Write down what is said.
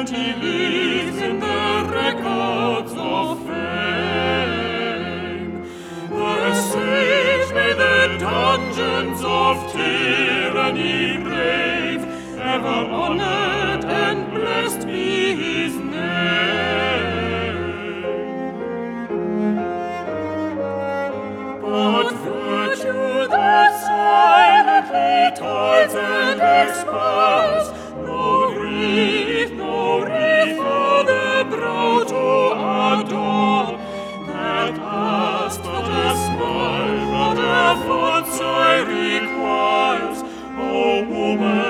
and he lives in the records of fame. The sage may the dungeons of tyranny brave, ever honored and blessed be his name. But virtue that silently toils and expires, no wreath for the brow to adorn, that asks but a smile, but a fond sigh requires. O woman,